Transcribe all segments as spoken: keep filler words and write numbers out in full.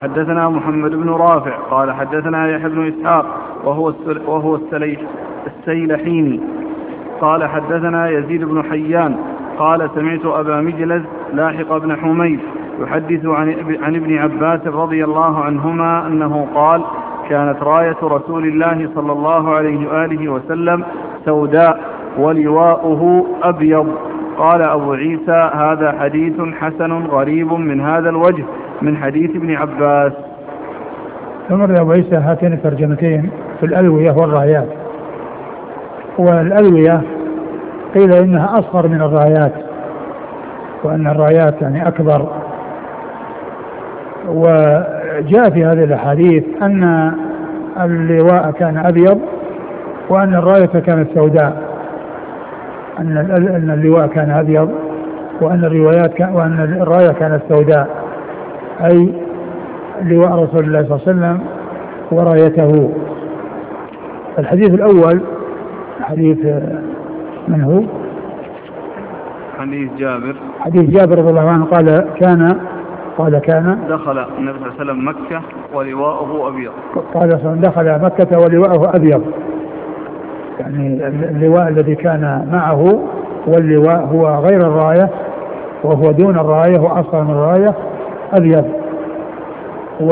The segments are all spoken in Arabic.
حدثنا محمد بن رافع قال حدثنا يحيى بن إسحاق وهو وهو السيلحيني قال حدثنا يزيد بن حيان قال سمعت أبا مجلز لاحق بن حميد يحدث عن عن ابن عباس رضي الله عنهما أنه قال كانت راية رسول الله صلى الله عليه وآله وسلم سوداء ولواؤه أبيض. قال أبو عيسى هذا حديث حسن غريب من هذا الوجه من حديث ابن عباس. ثمر أبو عيسى هاتين الترجمتين في الألوية والرايات. والألوية قيل إنها أصغر من الرايات وأن الرايات يعني أكبر. وجاء في هذه الأحاديث أن اللواء كان أبيض وأن الراية كانت سوداء، أن اللواء كان أبيض وأن الروايات كان وأن الراية كانت سوداء، أي لواء رسول الله صلى الله عليه وسلم ورايته. الحديث الأول حديث من هو؟ حديث جابر حديث جابر رضي الله عنه قال كان قال كان دخل النبي صلى الله عليه وسلم مكة ولواءه أبيض. قال دخل مكة ولواءه أبيض، يعني اللواء الذي كان معه واللواء هو غير الراية وهو دون الراية وأصغر من الراية أبيض. و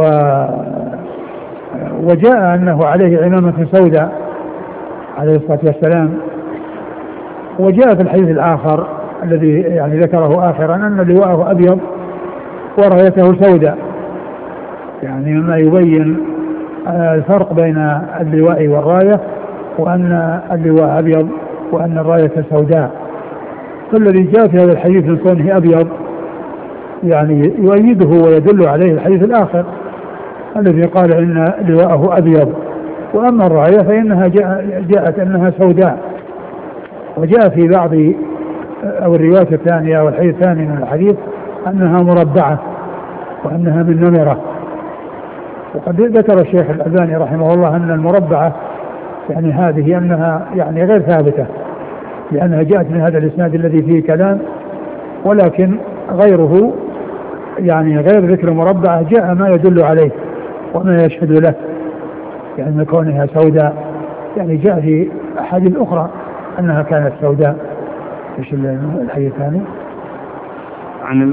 وجاء أنه عليه عمامة سوداء عليه الصلاة والسلام. وجاء في الحديث الآخر الذي يعني ذكره آخرا أن لواءه أبيض ورايته سوداء، يعني مما يبين الفرق بين اللواء والراية وأن اللواء أبيض وأن الراية سوداء. فالذي جاء في هذا الحديث من كونه أبيض يعني يؤيده ويدل عليه الحديث الآخر الذي قال إن لواءه أبيض، وأما الراية فإنها جاء جاءت أنها سوداء. وجاء في بعض أو الرواية الثانية أو الحديث الثاني من الحديث أنها مربعة وأنها من نمرة. وقد ذكر الشيخ الألباني رحمه الله أن المربعة يعني هذه أنها يعني غير ثابتة لأنها جاءت من هذا الإسناد الذي فيه كلام، ولكن غيره يعني غير ذكر مربعة جاء ما يدل عليه وما يشهد له، يعني من كونها سوداء يعني جاء في أحاديث أخرى أنها كانت سوداء. إيش الحديث الثاني؟ عن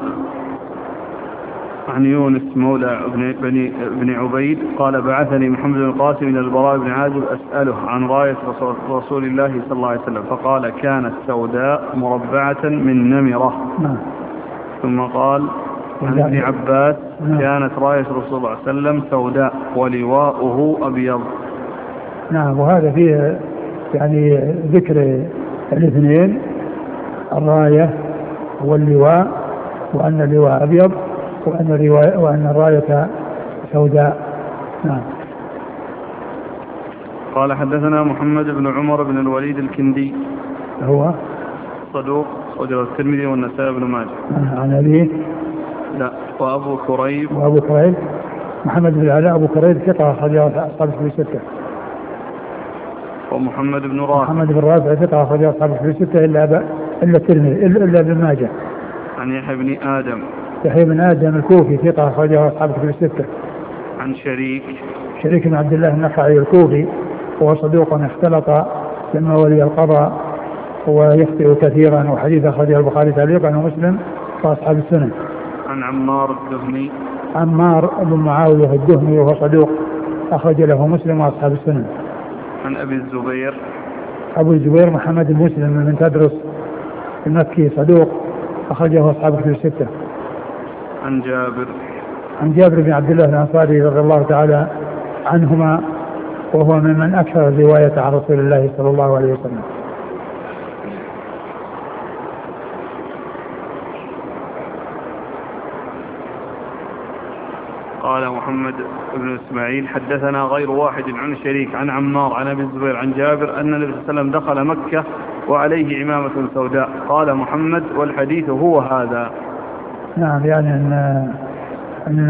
عن يونس مولى بن بني بن عبيد قال بعثني محمد بن القاسم إلى البراء بن عازب أسأله عن راية رسول الله صلى الله عليه وسلم فقال كانت سوداء مربعة من نمرة. نعم. ثم قال عن ابن عباس نعم. كانت راية رسول الله صلى الله عليه وسلم سوداء ولواؤه أبيض. نعم. وهذا فيه يعني ذكر الاثنين الراية واللواء وأن اللواء أبيض وأن الرواية وأن الراية سوداء. نعم. قال حدثنا محمد بن عمر بن الوليد الكندي هو صدوق أخرجه الترمذي والنسائي بن ماجه. عن أبيه لا وأبو كريب وأبو كريب محمد بن العلاء أبو كريب ثقة أخرجه أصحاب الكتب الستة. ومحمد بن رافع محمد بن رافع ثقة أخرجه أصحاب الكتب الستة إلا أبا إلا الترمذي إلا ابن ماجه. عن يحيى بن آدم يحيى بن آدم الكوفي ثقة أخرجه أصحاب الكتب الستة. عن شريك شريك بن عبد الله النخعي الكوفي وهو صدوق اختلط لما ولي القضاء ويخطئ كثيرا، وحديث أخرجه البخاري تعليقا ومسلم وأصحاب السنن. عن عمار الدهني عمار بن معاوية الدهني وهو صدوق أخرج له مسلم وأصحاب السنن. عن أبي الزبير أبو الزبير محمد المسلم من تدرس المكي صدوق أخرجه أصحاب الكتب الستة. عن جابر عن جابر بن عبد الله الأنصاري رضي الله تعالى عنهما وهو ممن أكثر الرواية عن رسول الله صلى الله عليه وسلم. قال محمد بن إسماعيل حدثنا غير واحد عن شريك عن عمار عن أبي الزبير عن جابر أن النبي صلى الله عليه وسلم دخل مكة وعليه عمامة سوداء. قال محمد والحديث هو هذا. نعم. يعني أن أن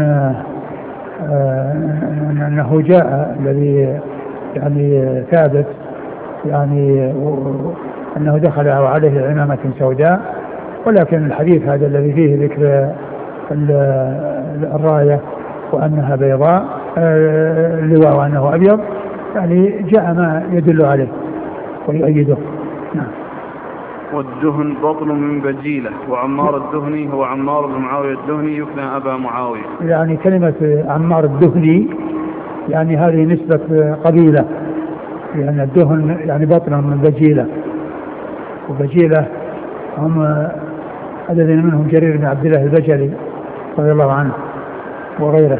أنه جاء الذي يعني ثابت يعني أنه دخل وعليه عمامة سوداء، ولكن الحديث هذا الذي فيه ذكر الراية وأنها بيضاء آه اللواء وأنه أبيض، يعني جاء ما يدل عليه ويؤيده. نعم. والدهن بطن من بجيلة، وعمار الدهني هو عمار بن معاوية الدهني يكنى أبا معاوية. يعني كلمة عمار الدهني يعني هذه نسبة قبيلة، لأن يعني الدهن يعني بطن من بجيلة، وبجيلة هم الذين منهم جرير بن عبد الله البجلي رضي الله عنه وغيره.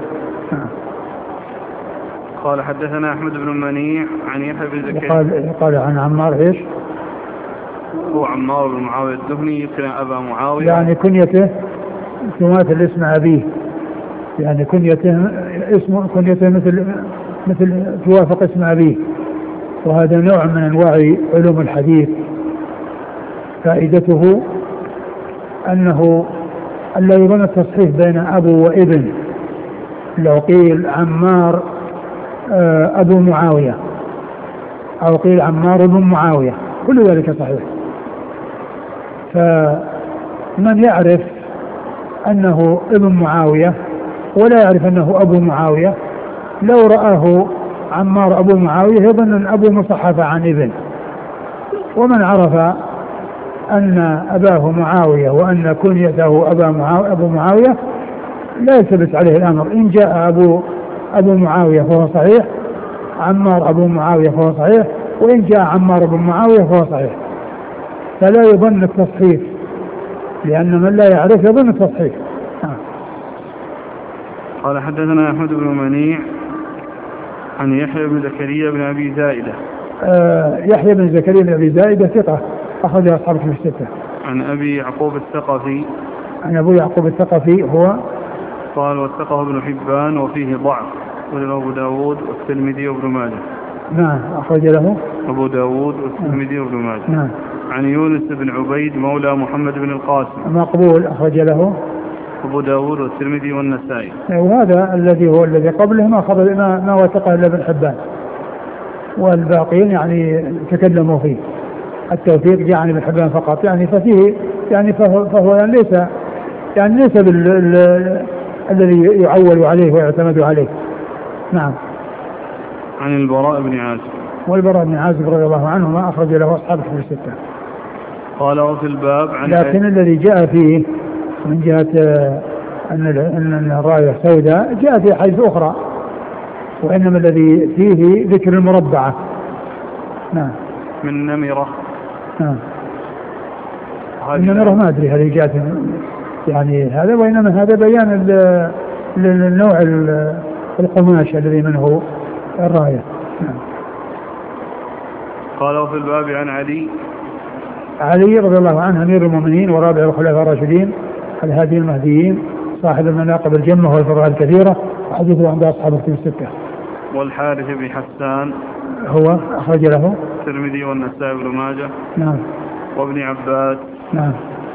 قال حدثنا أحمد بن منيع عن يحيى بن زكريا قال, قال عن عمار إيش؟ هو عمار بن معاوية الدهني يكنى أبا معاوية، يعني كنيته تماثل اسم أبيه، يعني كنيته اسمه كنيته مثل مثل توافق اسم أبيه. وهذا نوع من أنواع علوم الحديث، فائدته أنه ألا يظن التصحيح بين أبو وابن. لو قيل عمار أبو معاوية أو قيل عمار بن معاوية كل ذلك صحيح. فمن يعرف أنه ابن معاوية ولا يعرف أنه أبو معاوية، لو رآه عمار أبو معاوية يظن أن أبو مصحف عن ابن. ومن عرف أن أباه معاوية وأن كنيته أبا معاوية أبو معاوية لا يلتبس عليه الأمر، إن جاء أبو أبو معاوية فهو صحيح، عمار أبو معاوية فهو صحيح، وإن جاء عمار أبو معاوية فهو صحيح. فلا يظن التصحيح، لأن من لا يعرف يظن التصحيح. قال حدثنا أحمد بن منيع عن يحيى بن زكريا بن أبي زائدة. آه يحيى بن زكريا بن أبي زائدة ثقة أخرج أصحاب في الستة. عن أبي يعقوب الثقفي. عن أبو يعقوب الثقفي هو قال وثقه ابن حبان وفيه ضعف، وله أبو داود والترمذي وابن ماجه. نعم أخرج له أبو داود والترمذي وابن ماجه. نعم. عن يونس بن عبيد مولى محمد بن القاسم مقبول أخرج له أبو داود والترمذي والنسائي. وهذا الذي هو الذي قبله ما خبر ما, ما وثقه إلا ابن حبان، والباقين يعني تكلموا فيه. التوثيق جاء عن ابن حبان فقط، يعني ففيه يعني فهو, فهو يعني ليس يعني ليس الذي يعول عليه ويعتمد عليه. نعم. عن البراء بن عازب. والبراء بن عازب رضي الله عنه ما أخرج له أصحاب في الستة. قال وفي الباب عن لكن الذي جاء فيه من جهة أن أن الراية سوداء جاء في حيث أخرى، وإنما الذي فيه ذكر المربعة. نعم. من نمرة. نعم. النمرة ما أدري هل جاءت يعني هذا، وإنما هذا بيان للنوع القماش الذي منه الراية. نعم. قال وفي الباب عن علي. علي رضي الله عنه أمير المؤمنين ورابع الخلفاء الراشدين الهادي المهديين صاحب المناقب الجمة والفضائل الكثيرة، وحديثه عند أصحاب الكتب الستة. والحارث بن حسان هو أخرج له الترمذي والنسائي بن ماجه. نعم. وابن عباس. نعم.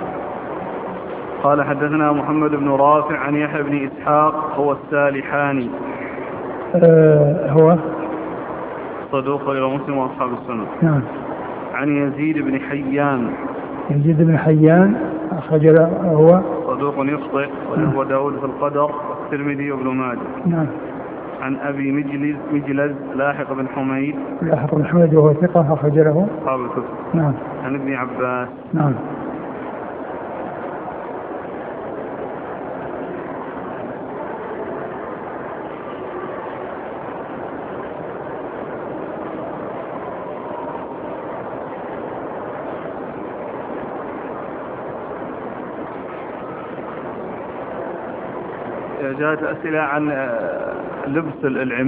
قال حدثنا محمد بن رافع عن يحيى بن إسحاق هو السالحاني. آه هو صدوق إلى مسلم وأصحاب السنة. نعم. عن يزيد بن حيان. يزيد بن حيان أخرج له هو صدوق يخطئ، وهو داود في القدر والترمذي وابن ماجه. نعم. عن أبي مجلز مجلز لاحق بن حميد. لاحق بن حميد وهو ثقة أخرج له أصحاب الكتب. نعم. عن ابن عباس. نعم. جاءت أسئلة عن لبس العمامة